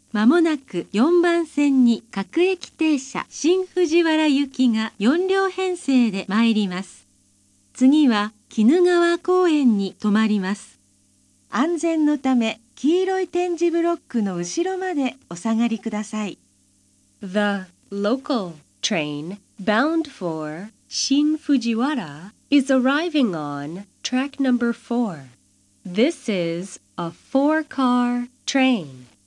まもなく4番線に各駅停車新藤原行きが4両編成で参ります。次は鬼怒川公園に停まります。安全のため黄色い点字ブロックの後ろまでお下がりください。 The local train bound for Shin Fujiwara is arriving on track number 4. This is a 4-car train.